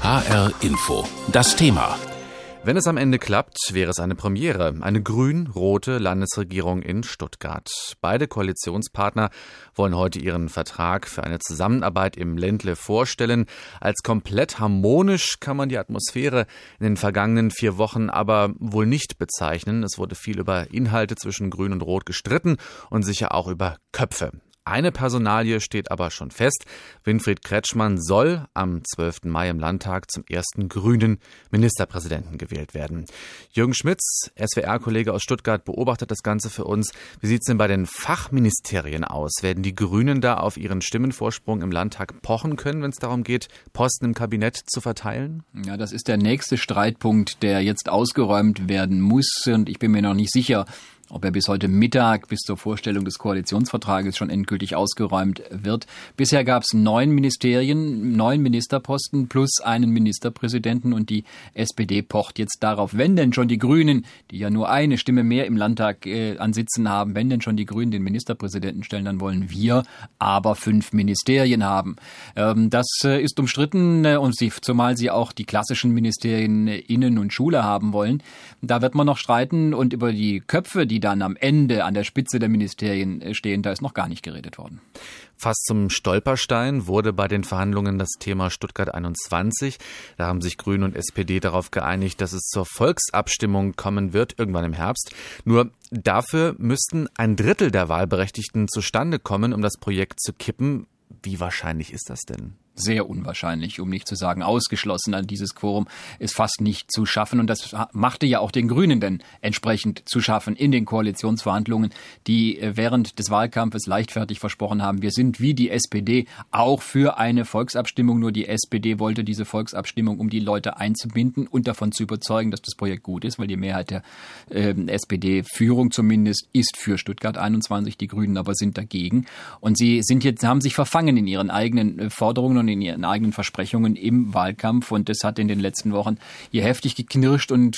HR Info. Das Thema. Wenn es am Ende klappt, wäre es eine Premiere. Eine grün-rote Landesregierung in Stuttgart. Beide Koalitionspartner wollen heute ihren Vertrag für eine Zusammenarbeit im Ländle vorstellen. Als komplett harmonisch kann man die Atmosphäre in den vergangenen 4 Wochen aber wohl nicht bezeichnen. Es wurde viel über Inhalte zwischen Grün und Rot gestritten und sicher auch über Köpfe. Eine Personalie steht aber schon fest. Winfried Kretschmann soll am 12. Mai im Landtag zum ersten grünen Ministerpräsidenten gewählt werden. Jürgen Schmitz, SWR-Kollege aus Stuttgart, beobachtet das Ganze für uns. Wie sieht es denn bei den Fachministerien aus? Werden die Grünen da auf ihren Stimmenvorsprung im Landtag pochen können, wenn es darum geht, Posten im Kabinett zu verteilen? Ja, das ist der nächste Streitpunkt, der jetzt ausgeräumt werden muss. Und ich bin mir noch nicht sicher, ob er bis heute Mittag, bis zur Vorstellung des Koalitionsvertrages schon endgültig ausgeräumt wird. Bisher gab es 9 Ministerien, 9 Ministerposten plus einen Ministerpräsidenten und die SPD pocht jetzt darauf, wenn denn schon die Grünen, die ja nur eine Stimme mehr im Landtag an Sitzen haben, wenn denn schon die Grünen den Ministerpräsidenten stellen, dann wollen wir aber 5 Ministerien haben. Das ist umstritten und zumal sie auch die klassischen Ministerien Innen und Schule haben wollen. Da wird man noch streiten und über die Köpfe, die dann am Ende an der Spitze der Ministerien stehen, da ist noch gar nicht geredet worden. Fast zum Stolperstein wurde bei den Verhandlungen das Thema Stuttgart 21. Da haben sich Grüne und SPD darauf geeinigt, dass es zur Volksabstimmung kommen wird, irgendwann im Herbst. Nur dafür müssten 1/3 der Wahlberechtigten zustande kommen, um das Projekt zu kippen. Wie wahrscheinlich ist das denn? Sehr unwahrscheinlich, um nicht zu sagen ausgeschlossen. An dieses Quorum ist fast nicht zu schaffen. Und das machte ja auch den Grünen denn entsprechend zu schaffen in den Koalitionsverhandlungen, die während des Wahlkampfes leichtfertig versprochen haben, wir sind wie die SPD auch für eine Volksabstimmung. Nur die SPD wollte diese Volksabstimmung, um die Leute einzubinden und davon zu überzeugen, dass das Projekt gut ist, weil die Mehrheit der SPD-Führung zumindest ist für Stuttgart 21. Die Grünen aber sind dagegen. Und sie haben sich verfangen in ihren eigenen Forderungen und in ihren eigenen Versprechungen im Wahlkampf, und das hat in den letzten Wochen hier heftig geknirscht und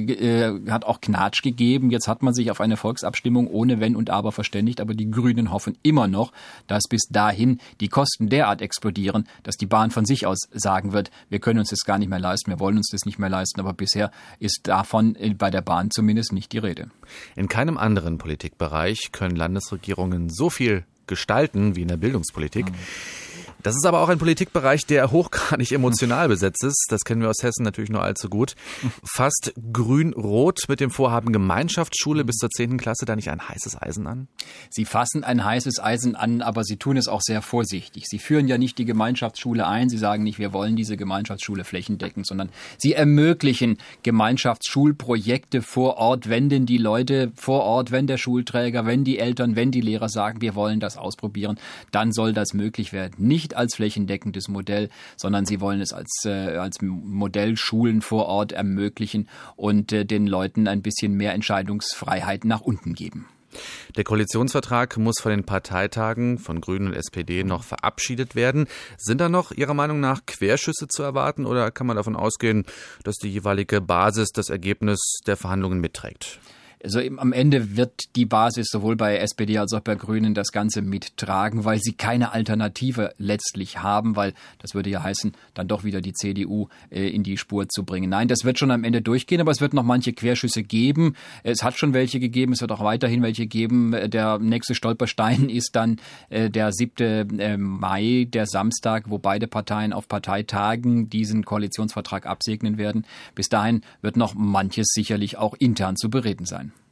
hat auch Knatsch gegeben. Jetzt hat man sich auf eine Volksabstimmung ohne Wenn und Aber verständigt, aber die Grünen hoffen immer noch, dass bis dahin die Kosten derart explodieren, dass die Bahn von sich aus sagen wird, wir können uns das gar nicht mehr leisten, wir wollen uns das nicht mehr leisten, aber bisher ist davon bei der Bahn zumindest nicht die Rede. In keinem anderen Politikbereich können Landesregierungen so viel gestalten wie in der Bildungspolitik. Das ist aber auch ein Politikbereich, der hochgradig emotional besetzt ist. Das kennen wir aus Hessen natürlich nur allzu gut. Fasst Grün-Rot mit dem Vorhaben Gemeinschaftsschule bis zur 10. Klasse da nicht ein heißes Eisen an? Sie fassen ein heißes Eisen an, aber sie tun es auch sehr vorsichtig. Sie führen ja nicht die Gemeinschaftsschule ein. Sie sagen nicht, wir wollen diese Gemeinschaftsschule flächendeckend, sondern sie ermöglichen Gemeinschaftsschulprojekte vor Ort, wenn denn die Leute vor Ort, wenn der Schulträger, wenn die Eltern, wenn die Lehrer sagen, wir wollen das ausprobieren, dann soll das möglich werden. Nicht als flächendeckendes Modell, sondern sie wollen es als Modellschulen vor Ort ermöglichen und den Leuten ein bisschen mehr Entscheidungsfreiheit nach unten geben. Der Koalitionsvertrag muss von den Parteitagen von Grünen und SPD noch verabschiedet werden. Sind da noch Ihrer Meinung nach Querschüsse zu erwarten oder kann man davon ausgehen, dass die jeweilige Basis das Ergebnis der Verhandlungen mitträgt? Also am Ende wird die Basis sowohl bei SPD als auch bei Grünen das Ganze mittragen, weil sie keine Alternative letztlich haben, weil das würde ja heißen, dann doch wieder die CDU in die Spur zu bringen. Nein, das wird schon am Ende durchgehen, aber es wird noch manche Querschüsse geben. Es hat schon welche gegeben, es wird auch weiterhin welche geben. Der nächste Stolperstein ist dann der 7. Mai, der Samstag, wo beide Parteien auf Parteitagen diesen Koalitionsvertrag absegnen werden. Bis dahin wird noch manches sicherlich auch intern zu bereden sein.